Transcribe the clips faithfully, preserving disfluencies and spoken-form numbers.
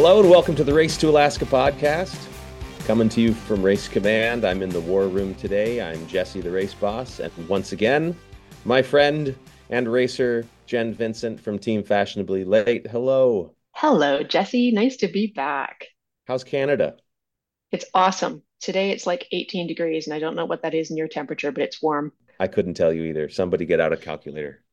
Hello and welcome to the Race to Alaska podcast. Coming to you from Race Command. I'm in the war room today. I'm Jesse, the race boss. And once again, my friend and racer, Jen Vincent from Team Fashionably Late. Hello. Hello, Jesse. Nice to be back. How's Canada? It's awesome. Today it's like eighteen degrees, and I don't know what that is in your temperature, but it's warm. I couldn't tell you either. Somebody get out a calculator.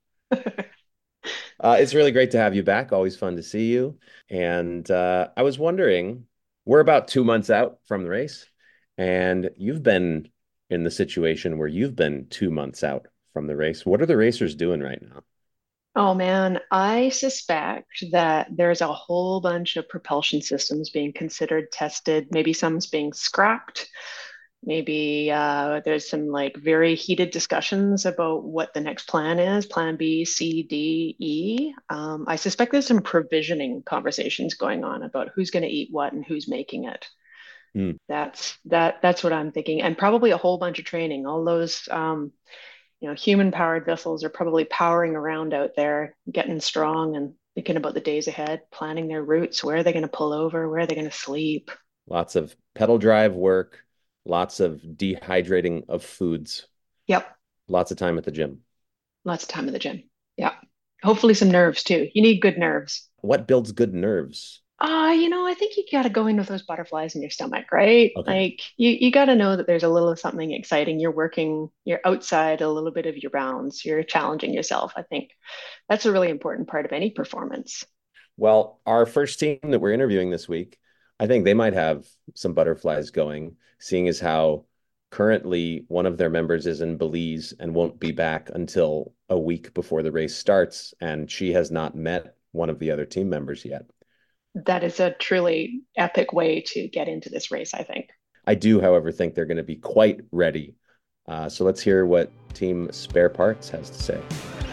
Uh, it's really great to have you back. Always fun to see you. And uh, I was wondering, we're about two months out from the race, and you've been in the situation where you've been two months out from the race. What are the racers doing right now? Oh man, I suspect that there's a whole bunch of propulsion systems being considered, tested. Maybe some's being scrapped. Maybe uh, there's some like very heated discussions about what the next plan is, plan B, C, D, E. Um, I suspect there's some provisioning conversations going on about who's going to eat what and who's making it. Hmm. That's that that's what I'm thinking. And probably a whole bunch of training. All those um, you know, human powered vessels are probably powering around out there, getting strong and thinking about the days ahead, planning their routes, where are they going to pull over, where are they going to sleep. Lots of pedal drive work, lots of dehydrating of foods, Yep. lots of time at the gym. Lots of time in the gym. Yeah. Hopefully some nerves too. You need good nerves. What builds good nerves? Uh, you know, I think you got to go in with those butterflies in your stomach, right? Okay. Like you, you got to know that there's a little something exciting. You're working, you're outside a little bit of your bounds. You're challenging yourself. I think that's a really important part of any performance. Well, our first team that we're interviewing this week, I think they might have some butterflies going, seeing as how currently one of their members is in Belize and won't be back until a week before the race starts, and she has not met one of the other team members yet. That is a truly epic way to get into this race, I think. I do, however, think they're going to be quite ready. Uh, so let's hear what Team Spare Parts has to say.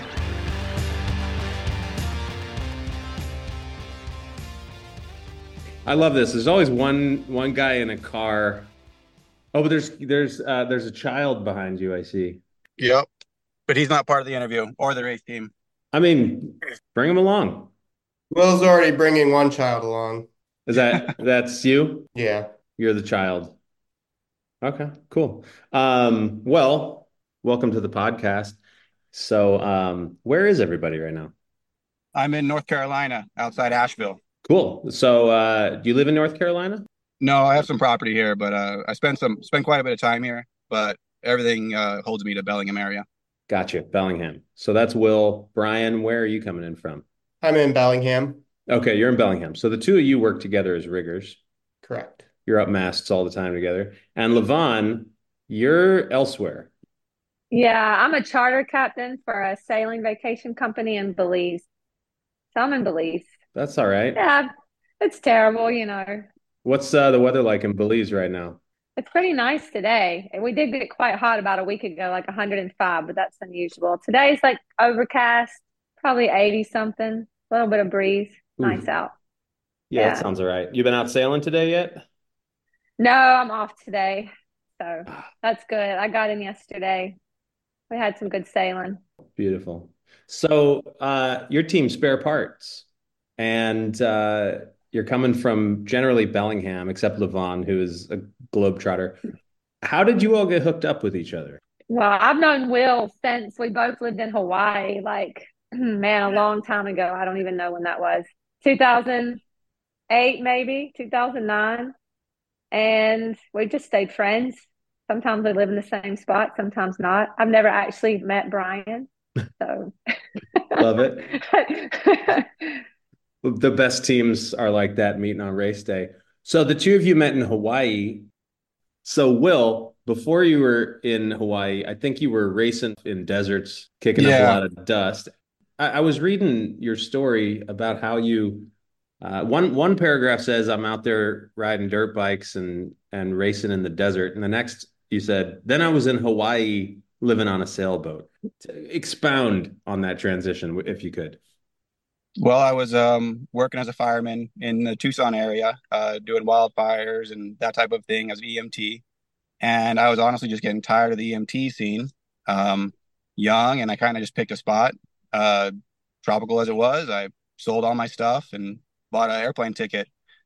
I love this. There's always one one guy in a car. Oh, but there's there's uh, there's a child behind you, I see. Yep. But he's not part of the interview or the race team. I mean, bring him along. Will's already bringing one child along. Is that that's you? Yeah. You're the child. Okay, cool. Um, well, welcome to the podcast. So, um, where is everybody right now? I'm in North Carolina, outside Asheville. Cool. So, uh, do you live in North Carolina? No, I have some property here, but uh, I spend some spend quite a bit of time here. But everything uh, holds me to Bellingham area. Gotcha, Bellingham. So that's Will. Brian, where are you coming in from? I'm in Bellingham. Okay, you're in Bellingham. So the two of you work together as riggers. Correct. You're up masts all the time together. And Levon, you're elsewhere. Yeah, I'm a charter captain for a sailing vacation company in Belize. So I'm in Belize. That's all right. Yeah, it's terrible, you know. What's uh, the weather like in Belize right now? It's pretty nice today. We did get quite hot about a week ago, like one hundred five, but that's unusual. Today's like overcast, probably eighty something, a little bit of breeze. Nice Ooh. out. Yeah, that Yeah. sounds all right. You been out sailing today yet? No, I'm off today. So that's good. I got in yesterday. We had some good sailing. Beautiful. So, uh, your team Spare Parts, and uh, you're coming from generally Bellingham, except Levon, who is a globetrotter. How did you all get hooked up with each other? Well, I've known Will since we both lived in Hawaii, like, man, a long time ago. I don't even know when that was. two thousand eight, maybe, two thousand nine. And we just stayed friends. Sometimes we live in the same spot, sometimes not. I've never actually met Brian. So Love it. The best teams are like that, meeting on race day. So the two of you met in Hawaii. So Will, before you were in Hawaii, I think you were racing in deserts, kicking up a Yeah. lot of dust. I, I was reading your story about how you uh, one one paragraph says I'm out there riding dirt bikes and and racing in the desert, and the next you said, then I was in Hawaii living on a sailboat. Expound on that transition if you could. Well, I was um, working as a fireman in the Tucson area, uh, doing wildfires and that type of thing as E M T. And I was honestly just getting tired of the E M T scene. Um, young, and I kind of just picked a spot. Uh, tropical as it was, I sold all my stuff and bought an airplane ticket.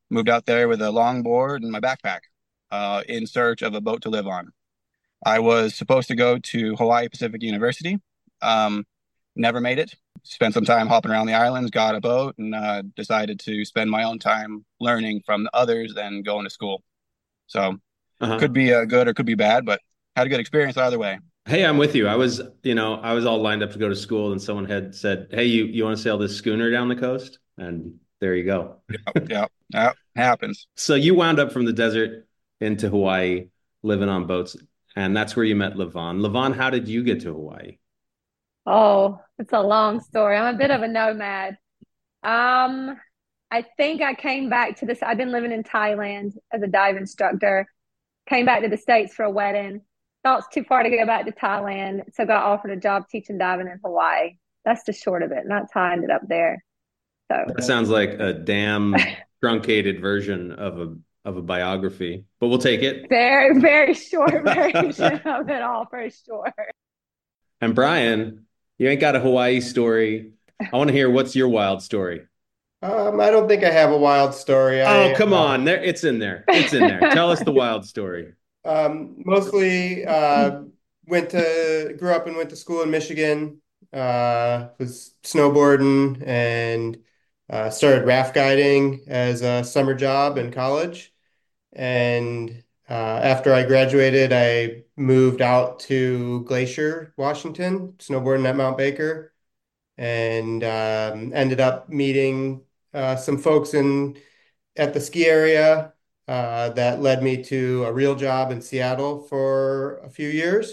moved out there with a longboard and my backpack, uh, in search of a boat to live on. I was supposed to go to Hawaii Pacific University. Um, never made it. Spent some time hopping around the islands, got a boat, and uh, decided to spend my own time learning from the others than going to school. So Uh-huh. could be uh, good or could be bad, but had a good experience either way. Hey, I'm with you. I was, you know, I was all lined up to go to school, and someone had said, "Hey, you you want to sail this schooner down the coast?" And there you go. Yeah, yeah, yeah, happens. So you wound up from the desert into Hawaii, living on boats, and that's where you met Levon. Levon, how did you get to Hawaii? Oh, it's a long story. I'm a bit of a nomad. Um, I think I came back to this. I've been living in Thailand as a dive instructor. Came back to the States for a wedding. Thought it's too far to go back to Thailand, so got offered a job teaching diving in Hawaii. That's the short of it, and that's how I ended up there. So That sounds like a damn truncated version of a of a biography, but we'll take it. very, very short version of it all for sure. And Brian, you ain't got a Hawaii story. I want to hear what's your wild story. Um, I don't think I have a wild story. Oh, I, come uh, on. There, it's in there. It's in there. Tell us the wild story. Um, mostly uh, went to grew up and went to school in Michigan. Uh, was snowboarding and uh, started raft guiding as a summer job in college. And uh, after I graduated, I moved out to Glacier, Washington, snowboarding at Mount Baker, and um, ended up meeting uh, some folks in at the ski area uh, that led me to a real job in Seattle for a few years.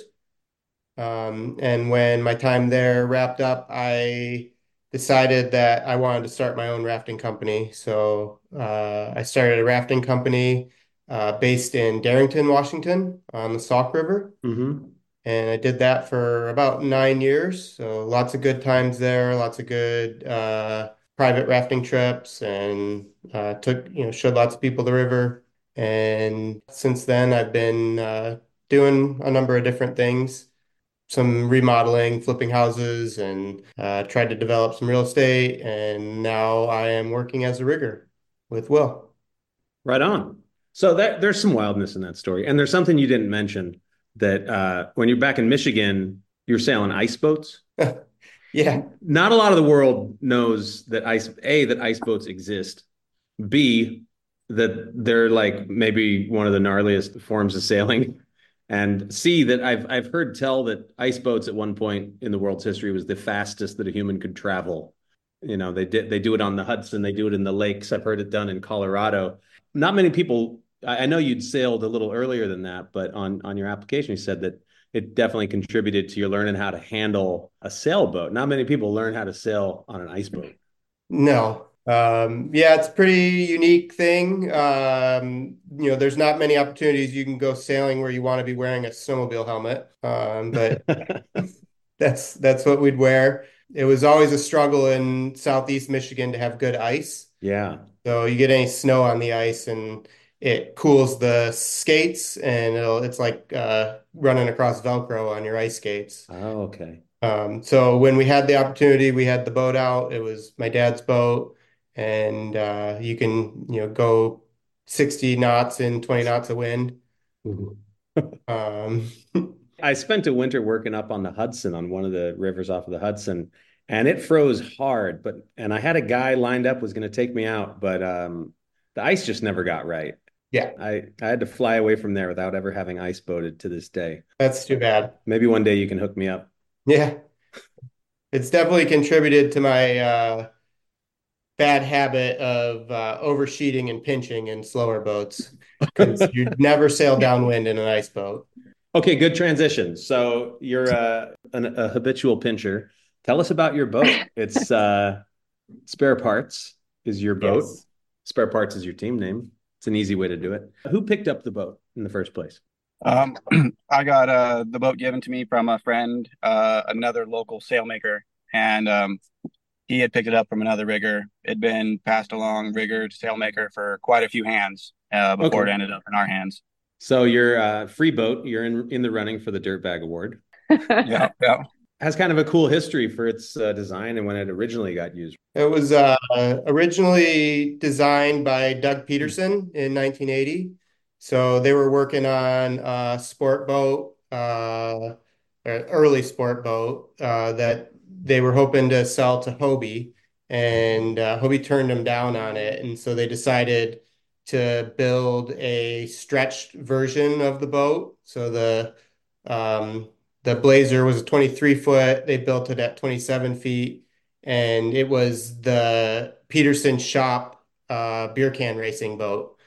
Um, and when my time there wrapped up, I decided that I wanted to start my own rafting company. So uh, I started a rafting company uh, based in Darrington, Washington, on the Sauk River. Mm-hmm. And I did that for about nine years. So lots of good times there, lots of good uh, private rafting trips, and uh, took, you know, showed lots of people the river. And since then, I've been uh, doing a number of different things, some remodeling, flipping houses, and uh, tried to develop some real estate. And now I am working as a rigger with Will. Right on. So that, there's some wildness in that story. And there's something you didn't mention that uh, when you're back in Michigan, you're sailing ice boats. Yeah. Not a lot of the world knows that ice, A, that ice boats exist. B, that they're like maybe one of the gnarliest forms of sailing. And C, that I've I've heard tell that ice boats at one point in the world's history was the fastest that a human could travel. You know, they did they do it on the Hudson, they do it in the lakes. I've heard it done in Colorado. Not many people, I, I know you'd sailed a little earlier than that, but on on your application you said that it definitely contributed to your learning how to handle a sailboat. Not many people learn how to sail on an ice boat. No. Um, yeah, it's a pretty unique thing. Um, you know, there's not many opportunities you can go sailing where you want to be wearing a snowmobile helmet. Um, but that's that's what we'd wear. It was always a struggle in Southeast Michigan to have good ice. Yeah. So you get any snow on the ice and it cools the skates, and it'll it's like uh, running across Velcro on your ice skates. Oh, okay. Um, so when we had the opportunity, we had the boat out. It was my dad's boat, and uh, you can, you know, go sixty knots in twenty knots of wind. Um, I spent a winter working up on the Hudson, on one of the rivers off of the Hudson, and it froze hard. But and I had a guy lined up was going to take me out, but um, the ice just never got right. yeah, I I had to fly away from there without ever having ice boated to this day. that's too bad. Maybe one day you can hook me up. Yeah, it's definitely contributed to my uh, bad habit of uh, oversheeting and pinching in slower boats, because you never sail downwind in an ice boat. Okay, good transition. So you're uh, an, a habitual pincher. Tell us about your boat. It's uh, Spare Parts is your boat. Yes. Spare Parts is your team name. It's an easy way to do it. Who picked up the boat in the first place? Um, I got uh, the boat given to me from a friend, uh, another local sailmaker, and um, he had picked it up from another rigger. It'd been passed along rigger to sailmaker for quite a few hands uh, before Okay. it ended up in our hands. So you're uh, free boat. You're in in the running for the Dirtbag Award. Yeah, yeah. has kind of a cool history for its uh, design and when it originally got used. It was uh, originally designed by Doug Peterson in nineteen eighty. So they were working on a sport boat, uh, an early sport boat uh, that they were hoping to sell to Hobie, and uh, Hobie turned them down on it. And so they decided to build a stretched version of the boat. So the um, the Blazer was a twenty-three foot. They built it at twenty-seven feet, and it was the Peterson shop uh, beer can racing boat.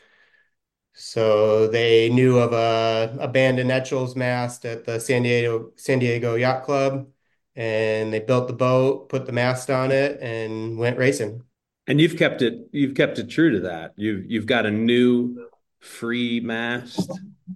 So they knew of a abandoned Etchells mast at the San Diego San Diego Yacht Club, and they built the boat, put the mast on it, and went racing. And you've kept it you've kept it true to that. You've you've got a new free mast.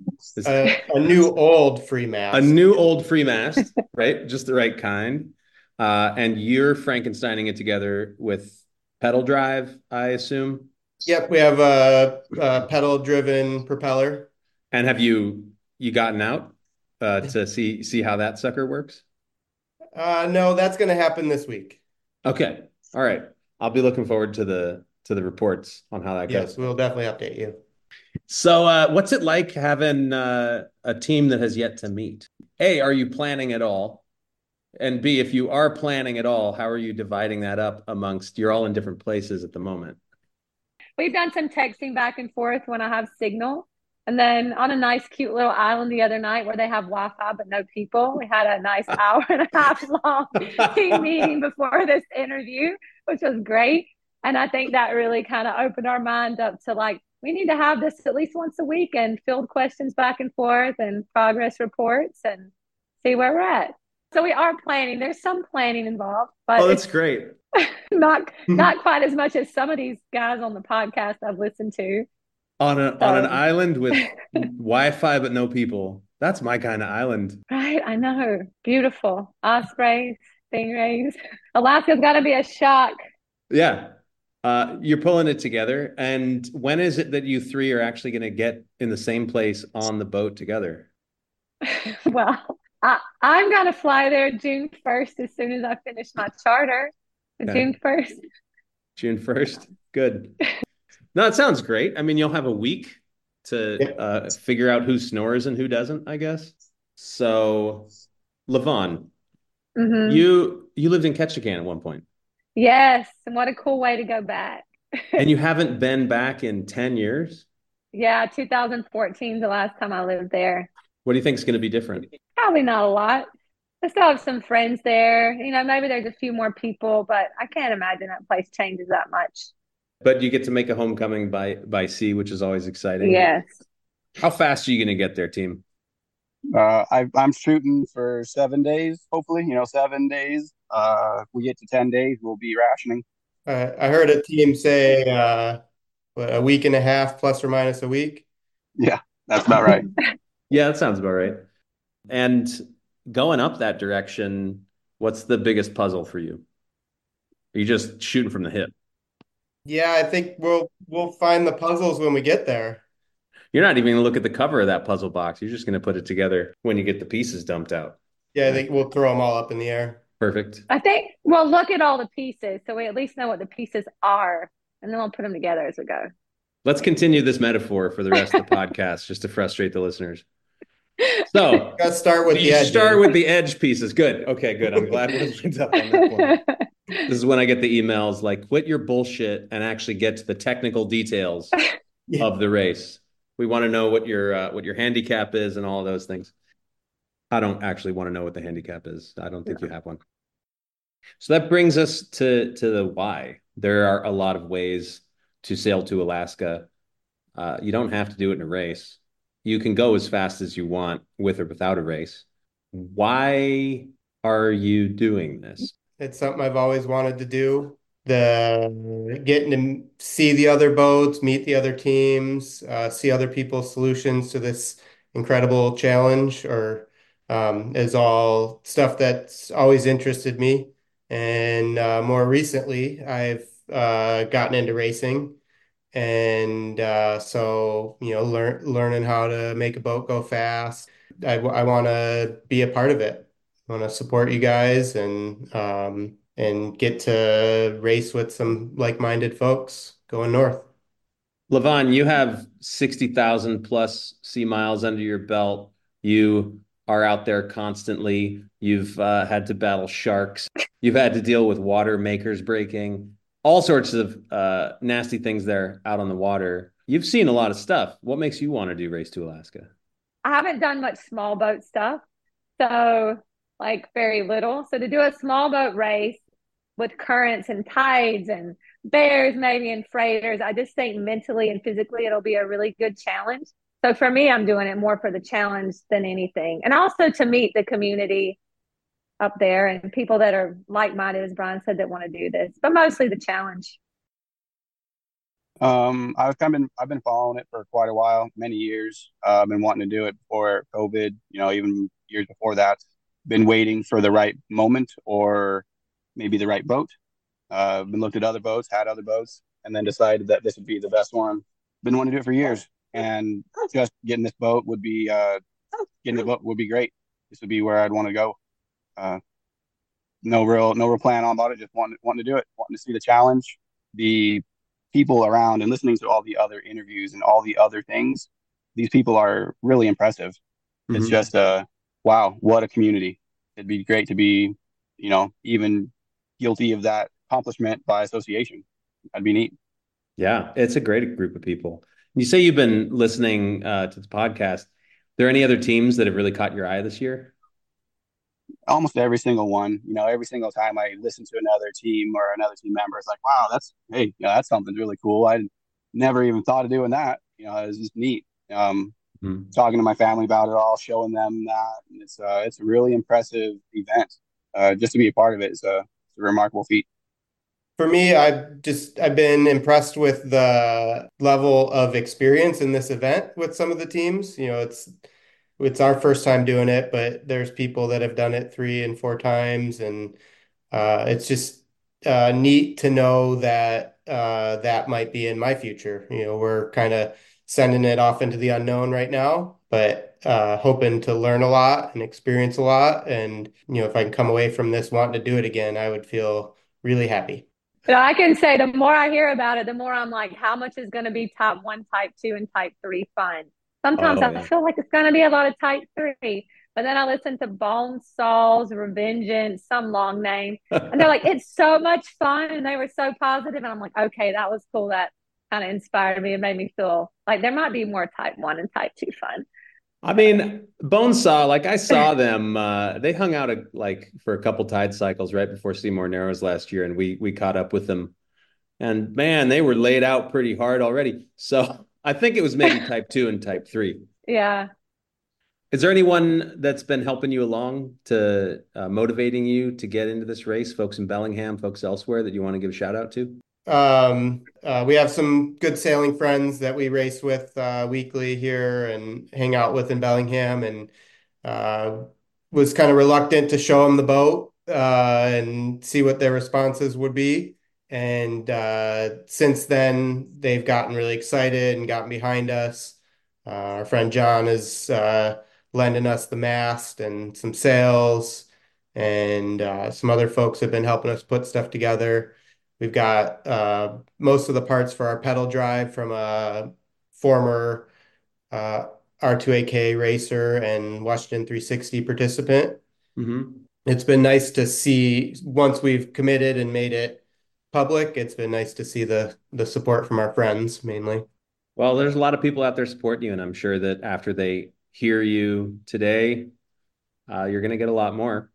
A, a new old free mast. A new old free mast, right? Just the right kind. Uh, and you're Frankensteining it together with pedal drive, I assume. Yep, we have a, a pedal-driven propeller. And have you you gotten out uh, to see see how that sucker works? Uh, no, that's going to happen this week. Okay, all right. I'll be looking forward to the to the reports on how that Yes, goes. we'll definitely update you. So, uh, what's it like having uh, a team that has yet to meet? A, are you planning at all? And B, if you are planning at all, how are you dividing that up amongst, you're all in different places at the moment? We've done some texting back and forth when I have signal. And then on a nice, cute little island the other night where they have Wi-Fi but no people, we had a nice hour and a half long team meeting before this interview, which was great. And I think that really kind of opened our mind up to like, we need to have this at least once a week and field questions back and forth and progress reports and see where we're at. So we are planning. There's some planning involved, but oh, that's great. not not quite as much as some of these guys on the podcast I've listened to. On a So, on an island with Wi-Fi but no people. That's my kind of island. Right, I know. Beautiful. Ospreys, stingrays. Alaska's got to be a shock. Yeah. Uh, you're pulling it together. And when is it that you three are actually going to get in the same place on the boat together? Well, I, I'm going to fly there June first as soon as I finish my charter. Okay. June first. June first. Good. No, it sounds great. I mean, you'll have a week to uh, figure out who snores and who doesn't, I guess. So, Lavon, Mm-hmm. you you lived in Ketchikan at one point. Yes, and what a cool way to go back. And you haven't been back in ten years? Yeah, two thousand fourteen is the last time I lived there. What do you think is going to be different? Probably not a lot. I still have some friends there. You know, maybe there's a few more people, but I can't imagine that place changes that much. But you get to make a homecoming by by sea, which is always exciting. Yes. How fast are you going to get there, team? Uh, I, I'm shooting for seven days, hopefully, you know, seven days. Uh, if we get to ten days, we'll be rationing. Uh, I heard a team say uh, what, a week and a half plus or minus a week. Yeah, that's about right. Yeah, that sounds about right. And going up that direction, what's the biggest puzzle for you? Are you just shooting from the hip? Yeah, I think we'll we'll find the puzzles when we get there. You're not even going to look at the cover of that puzzle box. You're just going to put it together when you get the pieces dumped out. Yeah, I think we'll throw them all up in the air. Perfect. I think we'll look at all the pieces so we at least know what the pieces are, and then we'll put them together as we go. Let's continue this metaphor for the rest of the podcast just to frustrate the listeners. So let's start with you the edge. Start with the edge pieces. Good. Okay, good. I'm glad we went up on that point. This is when I get the emails like, quit your bullshit and actually get to the technical details yeah. of the race. We want to know what your uh, what your handicap is and all of those things. I don't actually want to know what the handicap is. I don't think yeah. you have one. So that brings us to to the why. There are a lot of ways to sail to Alaska. Uh, you don't have to do it in a race. You can go as fast as you want with or without a race. Why are you doing this? It's something I've always wanted to do. The getting to see the other boats, meet the other teams, uh, see other people's solutions to this incredible challenge, or um, is all stuff that's always interested me. And uh, more recently, I've uh, gotten into racing. And uh, so, you know, learn learning how to make a boat go fast. I, I want to be a part of it. I want to support you guys and um, and get to race with some like-minded folks going north. Levon, you have sixty thousand plus sea miles under your belt. You are out there constantly. You've uh, had to battle sharks. You've had to deal with water makers breaking, all sorts of uh, nasty things there out on the water. You've seen a lot of stuff. What makes you want to do Race to Alaska? I haven't done much small boat stuff, so like very little. So to do a small boat race with currents and tides and bears maybe and freighters, I just think mentally and physically it'll be a really good challenge. So for me, I'm doing it more for the challenge than anything. And also to meet the community up there and people that are like-minded, as Brian said, that want to do this, but mostly the challenge. Um, I've kind of been I've been following it for quite a while, many years. Uh, I've been wanting to do it before COVID, you know, even years before that. Been waiting for the right moment or maybe the right boat. Uh, been looked at other boats, had other boats, and then decided that this would be the best one. Been wanting to do it for years, and just getting this boat would be uh, getting the boat would be great. This would be where I'd want to go. Uh, no real no real plan on about it. Just wanting wanting to do it, wanting to see the challenge, the people around, and listening to all the other interviews and all the other things. These people are really impressive. Mm-hmm. It's just uh, wow, what a community! It'd be great to be, you know, even guilty of that accomplishment by association. That'd be neat. Yeah, it's a great group of people. You say you've been listening uh, to the podcast. Are there any other teams that have really caught your eye this year? Almost every single one. You know, every single time I listen to another team or another team member, it's like, wow, that's, hey, you know, that's something really cool. I never even thought of doing that. You know, it's just neat. Um, mm-hmm. Talking to my family about it all, showing them that. And it's, uh, it's a really impressive event. Uh, just to be a part of it is a, it's a remarkable feat. For me, I've just I've been impressed with the level of experience in this event with some of the teams. You know, it's it's our first time doing it, but there's people that have done it three and four times, and uh, it's just uh, neat to know that uh, that might be in my future. You know, we're kind of sending it off into the unknown right now, but uh, hoping to learn a lot and experience a lot. And you know, if I can come away from this wanting to do it again, I would feel really happy. But I can say the more I hear about it, the more I'm like, how much is going to be type one, type two, and type three fun? Sometimes oh, I yeah. feel like it's going to be a lot of type three. But then I listen to Bonesaw's, Revengeance, some long name. And they're like, it's so much fun. And they were so positive. And I'm like, okay, that was cool. That kind of inspired me and made me feel like there might be more type one and type two fun. I mean, Bonesaw, like I saw them, uh, they hung out a, like for a couple tide cycles right before Seymour Narrows last year, and we we caught up with them. And man, they were laid out pretty hard already. So I think it was maybe type two and type three. Yeah. Is there anyone that's been helping you along to uh, motivating you to get into this race? Folks in Bellingham, folks elsewhere that you want to give a shout out to? Um, uh, we have some good sailing friends that we race with uh, weekly here and hang out with in Bellingham, and uh, was kind of reluctant to show them the boat uh, and see what their responses would be. And uh, since then, they've gotten really excited and gotten behind us. Uh, our friend John is uh, lending us the mast and some sails, and uh, some other folks have been helping us put stuff together. We've got uh, most of the parts for our pedal drive from a former uh, R two A K racer and Washington three sixty participant. Mm-hmm. It's been nice to see, once we've committed and made it public, it's been nice to see the the support from our friends mainly. Well, there's a lot of people out there supporting you, and I'm sure that after they hear you today, uh, you're going to get a lot more.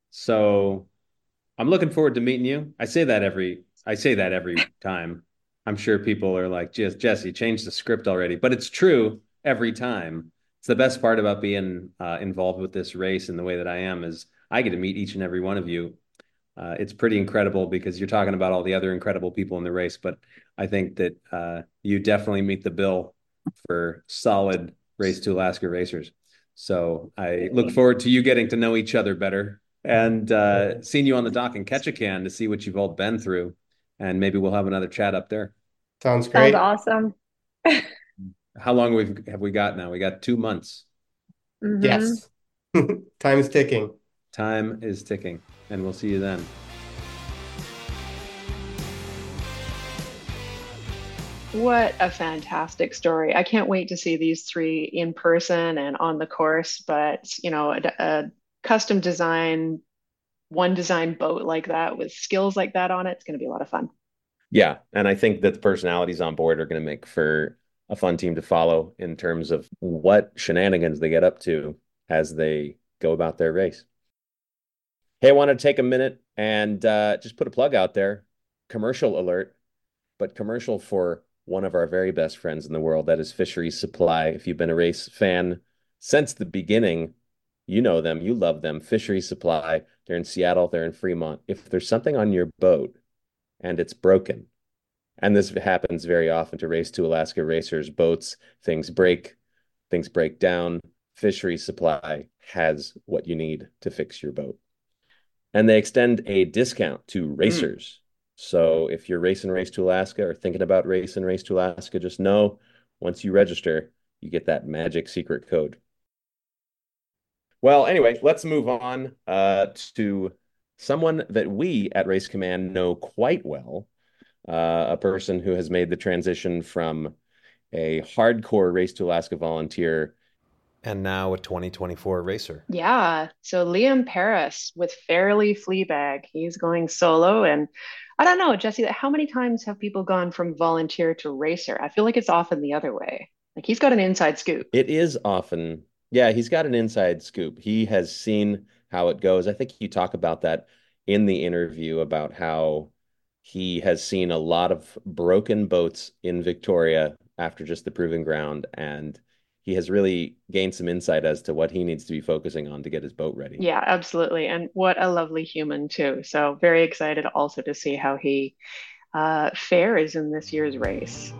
So I'm looking forward to meeting you. I say that every I say that every time. I'm sure people are like, Jesse, change the script already. But it's true every time. It's the best part about being uh, involved with this race in the way that I am is I get to meet each and every one of you. Uh, it's pretty incredible because you're talking about all the other incredible people in the race. But I think that uh, you definitely meet the bill for solid Race to Alaska racers. So I look forward to you getting to know each other better and uh, seeing you on the dock in Ketchikan to see what you've all been through. And maybe we'll have another chat up there. Sounds great. Sounds awesome. How long we've, have we got now? We got two months. Mm-hmm. Yes. Time's ticking. Time is ticking, and we'll see you then. What a fantastic story. I can't wait to see these three in person and on the course, but you know, a, a custom design, one design boat like that with skills like that on it, it's going to be a lot of fun. Yeah, and I think that the personalities on board are going to make for a fun team to follow in terms of what shenanigans they get up to as they go about their race. Hey, I want to take a minute and uh, just put a plug out there. Commercial alert, but commercial for one of our very best friends in the world. That is Fisheries Supply. If you've been a race fan since the beginning, you know them, you love them. Fisheries Supply. They're in Seattle, they're in Fremont. If there's something on your boat and it's broken, and this happens very often to Race to Alaska racers, boats, things break, things break down. Fisheries Supply has what you need to fix your boat. And they extend a discount to racers. Mm. So if you're racing Race to Alaska or thinking about racing Race to Alaska, just know once you register, you get that magic secret code. Well, anyway, let's move on uh, to someone that we at Race Command know quite well, uh, a person who has made the transition from a hardcore Race to Alaska volunteer and now a twenty twenty-four racer. Yeah. So Liam Paris with Fairly Fleabag, he's going solo. And I don't know, Jesse, how many times have people gone from volunteer to racer? I feel like it's often the other way. Like he's got an inside scoop. It is often. Yeah, he's got an inside scoop. He has seen how it goes. I think you talk about that in the interview about how he has seen a lot of broken boats in Victoria after just the proving ground, and he has really gained some insight as to what he needs to be focusing on to get his boat ready. Yeah, absolutely. And what a lovely human too. So very excited also to see how he uh, fares in this year's race.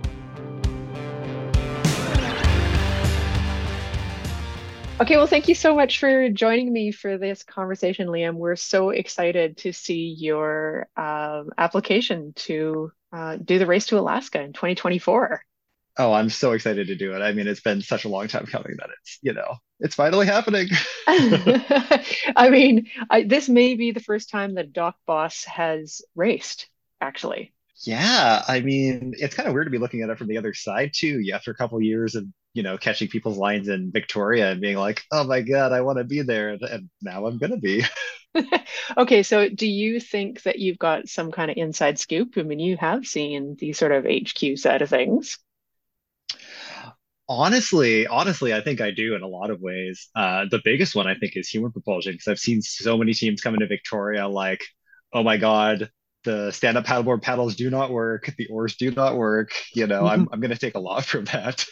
Okay, well, thank you so much for joining me for this conversation, Liam. We're so excited to see your um, application to uh, do the Race to Alaska in twenty twenty-four. Oh, I'm so excited to do it. I mean, it's been such a long time coming that it's, you know, it's finally happening. I mean, I, this may be the first time that Doc Boss has raced, actually. Yeah, I mean, it's kind of weird to be looking at it from the other side too. Yeah, after a couple of years of, you know, catching people's lines in Victoria and being like, oh my God, I want to be there. And now I'm going to be. Okay, so do you think that you've got some kind of inside scoop? I mean, you have seen the sort of H Q side of things. Honestly, honestly, I think I do in a lot of ways. Uh, the biggest one I think is human propulsion because I've seen so many teams come into Victoria like, oh my God, the stand-up paddleboard paddles do not work, the oars do not work. You know, I'm I'm going to take a lot from that.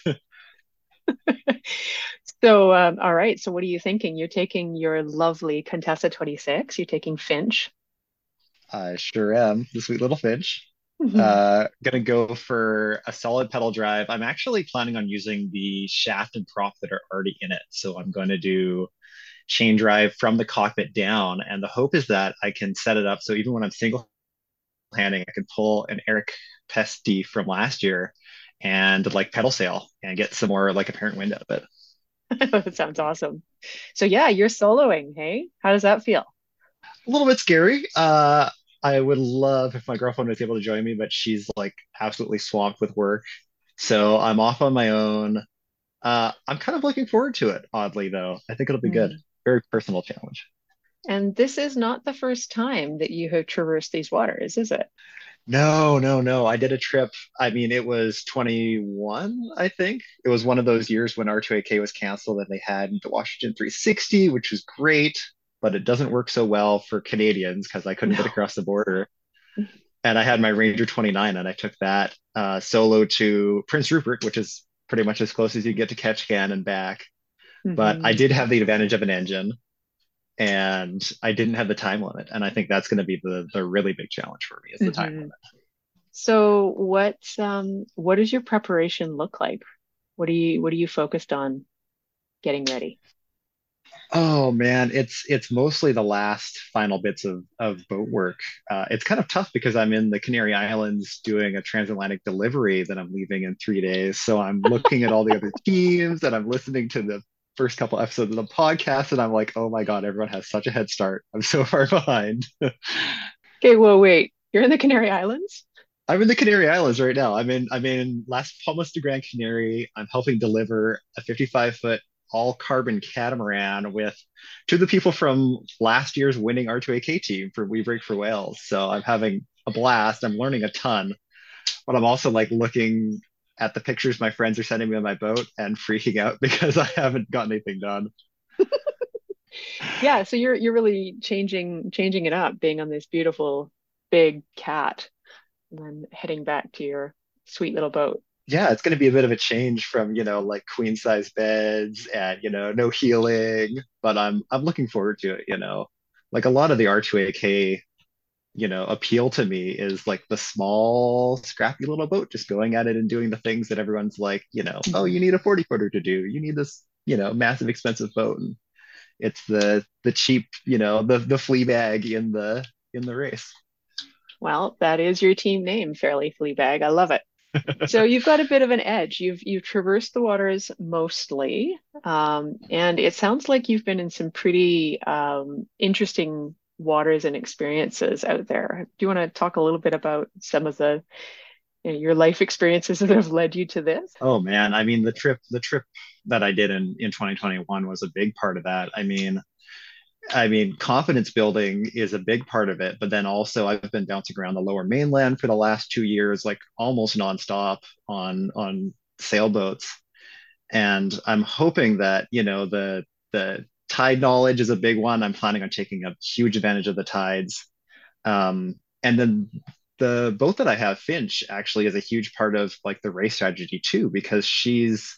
So, um, all right. So, what are you thinking? You're taking your lovely Contessa twenty-six. You're taking Finch. I sure am, the sweet little Finch. Uh, gonna go for a solid pedal drive. I'm actually planning on using the shaft and prop that are already in it. So I'm going to do chain drive from the cockpit down. And the hope is that I can set it up so even when I'm single handing, I can pull an Eric Pesty from last year and like pedal sail and get some more like apparent wind out of it. That sounds awesome. So yeah, you're soloing, hey? How does that feel? A little bit scary. Uh, I would love if my girlfriend was able to join me, but she's like absolutely swamped with work. So I'm off on my own. Uh, I'm kind of looking forward to it, oddly, though. I think it'll be good. Very personal challenge. And this is not the first time that you have traversed these waters, is it? No, no, no. I did a trip. I mean, it was twenty-one, I think. It was one of those years when R two A K was canceled and they had the Washington three sixty, which was great, but it doesn't work so well for Canadians because I couldn't No. get across the border. And I had my Ranger twenty-nine and I took that uh, solo to Prince Rupert, which is pretty much as close as you get to Ketchikan and back. But I Mhm. did have the advantage of an engine and I didn't have the time limit. And I think that's going to be the, the really big challenge for me is the time Mhm. limit. So what um what does your preparation look like? What are you what are you focused on getting ready? Oh man, it's it's mostly the last final bits of of boat work. Uh, it's kind of tough because I'm in the Canary Islands doing a transatlantic delivery that I'm leaving in three days. So I'm looking at all the other teams and I'm listening to the first couple episodes of the podcast, and I'm like, oh my God, everyone has such a head start. I'm so far behind. Okay, well, wait. You're in the Canary Islands? I'm in the Canary Islands right now. I'm in I'm in Las Palmas de Gran Canaria. I'm helping deliver a fifty-five foot all carbon catamaran with to the people from last year's winning R two A K team for We Break for Whales. So I'm having a blast. I'm learning a ton, but I'm also like looking at the pictures my friends are sending me on my boat and freaking out because I haven't got anything done. Yeah, so you're you're really changing changing it up, being on this beautiful big cat and then heading back to your sweet little boat. Yeah, it's going to be a bit of a change from, you know, like queen size beds and, you know, no healing, but I'm I'm looking forward to it, you know. Like a lot of the R two A K, you know, appeal to me is like the small, scrappy little boat just going at it and doing the things that everyone's like, you know, oh, you need a forty footer to do. You need this, you know, massive expensive boat. And it's the the cheap, you know, the the flea bag in the in the race. Well, that is your team name, Fairly Fleabag. I love it. So you've got a bit of an edge. You've you've traversed the waters mostly, um, and it sounds like you've been in some pretty um, interesting waters and experiences out there. Do you want to talk a little bit about some of the, you know, your life experiences that have led you to this? Oh man, I mean the trip the trip that I did in in twenty twenty-one was a big part of that. I mean, I mean, confidence building is a big part of it, but then also I've been bouncing around the lower mainland for the last two years, like almost nonstop on on sailboats. And I'm hoping that, you know, the the tide knowledge is a big one. I'm planning on taking a huge advantage of the tides. Um, and then the boat that I have, Finch, actually is a huge part of like the race strategy too, because she's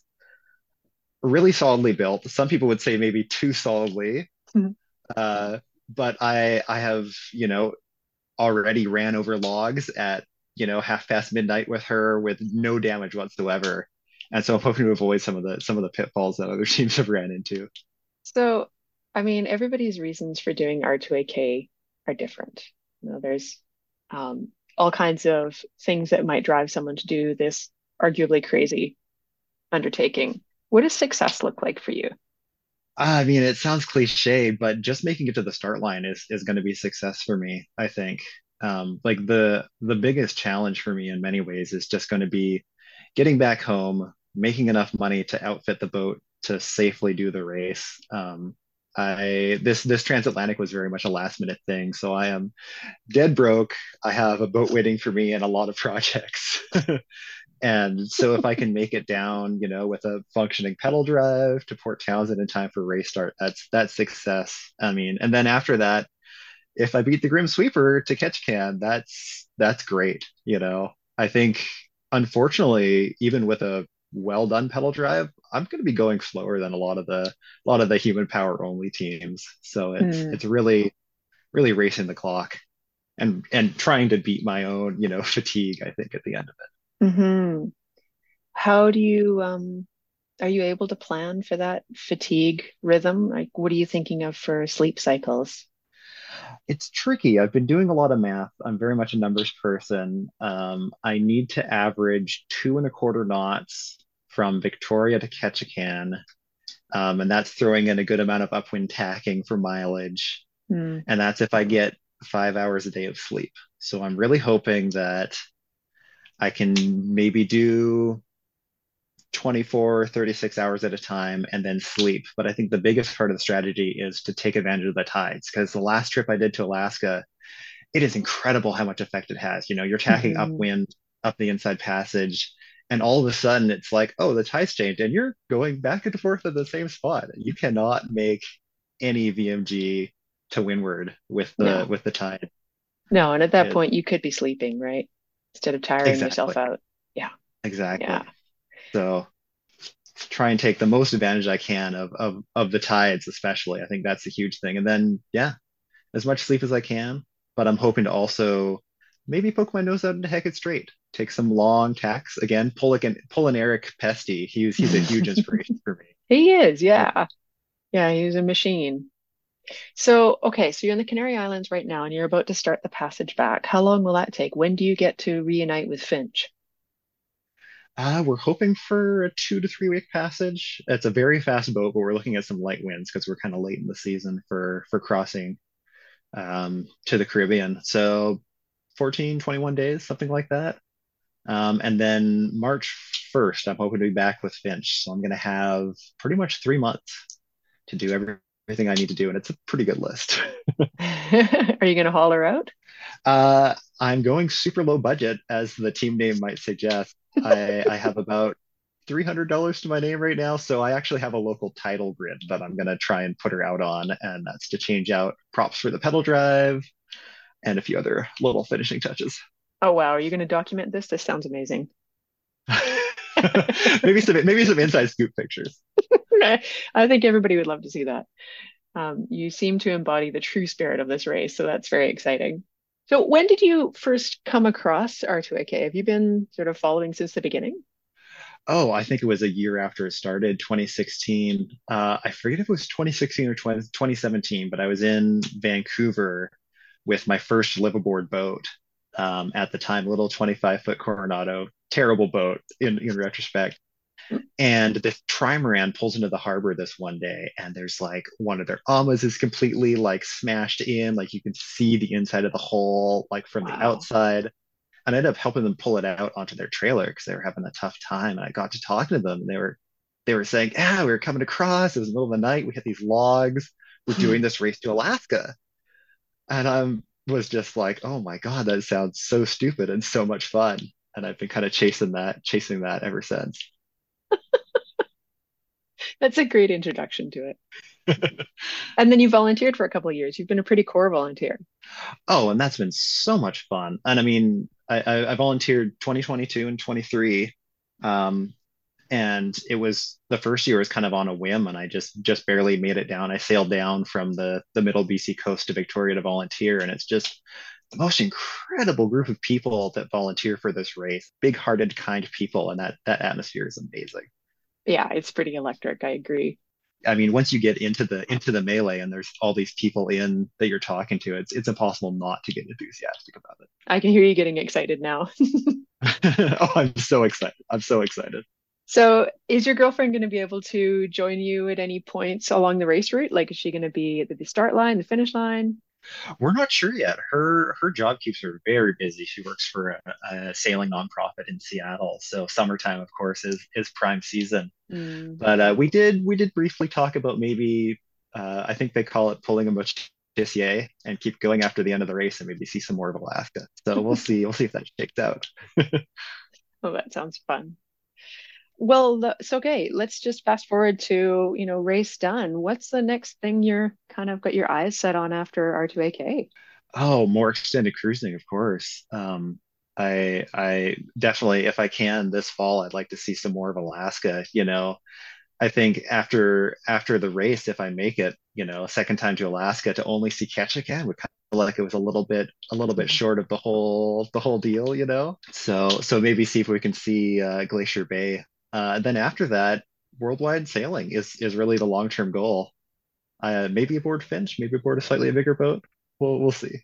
really solidly built. Some people would say maybe too solidly. Mhm. Uh, but I I have, you know, already ran over logs at, you know, half past midnight with her with no damage whatsoever. And so I'm hoping to avoid some of the some of the pitfalls that other teams have ran into. So, I mean, everybody's reasons for doing R two A K are different. You know, there's um, all kinds of things that might drive someone to do this arguably crazy undertaking. What does success look like for you? I mean, it sounds cliche, but just making it to the start line is is going to be success for me, I think. Um, like the the biggest challenge for me in many ways is just going to be getting back home, making enough money to outfit the boat to safely do the race. Um, I this this transatlantic was very much a last minute thing, so I am dead broke. I have a boat waiting for me and a lot of projects. And so if I can make it down, you know, with a functioning pedal drive to Port Townsend in time for race start, that's that's success. I mean, and then after that, if I beat the Grim Sweeper to Ketchikan, that's that's great. You know, I think unfortunately, even with a well done pedal drive, I'm going to be going slower than a lot of the a lot of the human power only teams. So it's Mm, it's really really racing the clock and and trying to beat my own, you know, fatigue, I think, at the end of it. hmm How do you um are you able to plan for that fatigue rhythm? Like, what are you thinking of for sleep cycles? It's tricky. I've been doing a lot of math. I'm very much a numbers person. Um, I need to average two and a quarter knots from Victoria to Ketchikan, um, and that's throwing in a good amount of upwind tacking for mileage. Mm, And that's if I get five hours a day of sleep. So I'm really hoping that I can maybe do twenty-four, thirty-six hours at a time and then sleep. But I think the biggest part of the strategy is to take advantage of the tides because the last trip I did to Alaska, it is incredible how much effect it has. You know, you're tacking hmm upwind up the inside passage, and all of a sudden it's like, oh, the tides changed, and you're going back and forth at the same spot. You cannot make any V M G to windward with the No, with the tide. no. And at that It, point, you could be sleeping, right? Instead of tiring yourself exactly, out. Yeah, yeah. exactly. So try and take the most advantage I can of of of the tides, especially. I think that's a huge thing. And then yeah, as much sleep as I can, but I'm hoping to also maybe poke my nose out into Hecate Strait, take some long tacks again, pull like an pull an Eric Pesty. He's he's a huge inspiration for me. He is, Yeah. yeah. Yeah, he's a machine. So, okay, so you're in the Canary Islands right now and you're about to start the passage back. How long will that take? When do you get to reunite with Finch? Uh, we're hoping for a two to three week passage. It's a very fast boat, but we're looking at some light winds because we're kind of late in the season for for crossing um, to the Caribbean. So fourteen, twenty-one days, something like that. Um, and then March first, I'm hoping to be back with Finch. So I'm going to have pretty much three months to do every, everything I need to do. And it's a pretty good list. Are you going to haul her out? Uh, I'm going super low budget, as the team name might suggest. I, I have about three hundred dollars to my name right now. So I actually have a local title grid that I'm going to try and put her out on. And that's to change out props for the pedal drive and a few other little finishing touches. Oh, wow. Are you going to document this? This sounds amazing. maybe some maybe some inside scoop pictures. I think everybody would love to see that. Um, you seem to embody the true spirit of this race, so that's very exciting. So when did you first come across R two A K? Have you been sort of following since the beginning? Oh, I think it was a year after it started, twenty sixteen. Uh, I forget if it was twenty sixteen or twenty seventeen, but I was in Vancouver with my first liveaboard boat um, at the time, a little twenty-five foot Coronado, terrible boat in, in retrospect. And the trimaran pulls into the harbor this one day, and there's like one of their amas is completely like smashed in, like you can see the inside of the hull like from Wow. the outside. And I ended up helping them pull it out onto their trailer because they were having a tough time. And I got to talking to them, and they were they were saying, "Yeah, we were coming across. It was the middle of the night. We hit these logs. We're doing this race to Alaska." And I was just like, "Oh my God, that sounds so stupid and so much fun." And I've been kind of chasing that, chasing that ever since. That's a great introduction to it. And then you volunteered for a couple of years. You've been a pretty core volunteer. Oh, and that's been so much fun. And I mean, I, I, I volunteered twenty twenty-two and twenty-three. Um, and it was the first year was kind of on a whim, and I just just barely made it down. I sailed down from the the middle B C coast to Victoria to volunteer, and it's just the most incredible group of people that volunteer for this race. Big-hearted, kind people, and that that atmosphere is amazing. Yeah, it's pretty electric. I agree. I mean, once you get into the into the melee and there's all these people in that you're talking to, it's it's impossible not to get enthusiastic about it. I can hear you getting excited now. Oh, I'm so excited. I'm so excited. So is your girlfriend going to be able to join you at any points along the race route? Like, is she going to be at the start line, the finish line? We're not sure yet. Her her job keeps her very busy. She works for a, a sailing nonprofit in Seattle, so summertime, of course, is is prime season. Mm. But uh, we did we did briefly talk about maybe uh, I think they call it pulling a Motissier and keep going after the end of the race and maybe see some more of Alaska. So we'll see we'll see if that shakes out. Oh, that sounds fun. Well, so okay, let's just fast forward to, you know, race done. What's the next thing you're kind of got your eyes set on after R two A K? Oh, more extended cruising, of course. Um, I I definitely, if I can this fall, I'd like to see some more of Alaska. You know, I think after after the race, if I make it, you know, a second time to Alaska, to only see Ketchikan would kind of like it was a little bit a little bit short of the whole the whole deal, you know. So so maybe see if we can see uh, Glacier Bay. Uh, then after that, worldwide sailing is is really the long-term goal. Uh, maybe aboard Finch, maybe aboard a slightly bigger boat. We'll we'll see.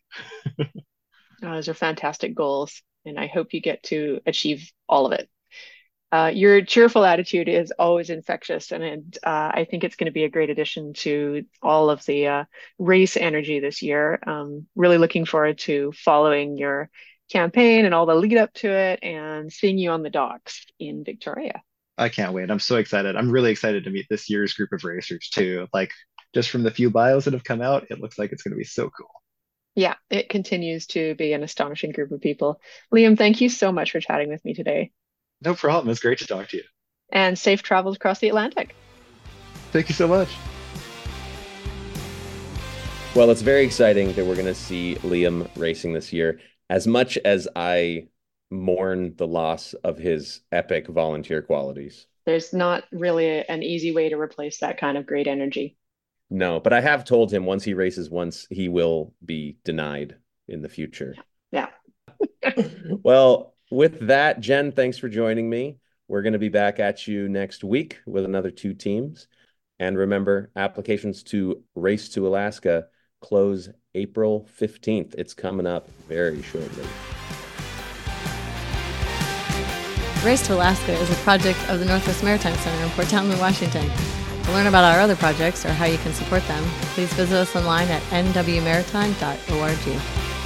Oh, those are fantastic goals, and I hope you get to achieve all of it. Uh, your cheerful attitude is always infectious, and it, uh, I think it's going to be a great addition to all of the uh, race energy this year. Um, really looking forward to following your campaign and all the lead up to it, and seeing you on the docks in Victoria. I can't wait. I'm so excited. I'm really excited to meet this year's group of racers too. Like just from the few bios that have come out, it looks like it's going to be so cool. Yeah, it continues to be an astonishing group of people. Liam, thank you so much for chatting with me today. No problem. It's great to talk to you. And safe travels across the Atlantic. Thank you so much. Well, it's very exciting that we're going to see Liam racing this year. As much as I mourn the loss of his epic volunteer qualities. There's not really a, an easy way to replace that kind of great energy. No, but I have told him once he races once, he will be denied in the future. Yeah. Well, with that, Jen, thanks for joining me. We're going to be back at you next week with another two teams. And remember, applications to Race to Alaska close April fifteenth. It's coming up very shortly. Race to Alaska is a project of the Northwest Maritime Center in Port Townsend, Washington. To learn about our other projects or how you can support them, please visit us online at n w maritime dot org.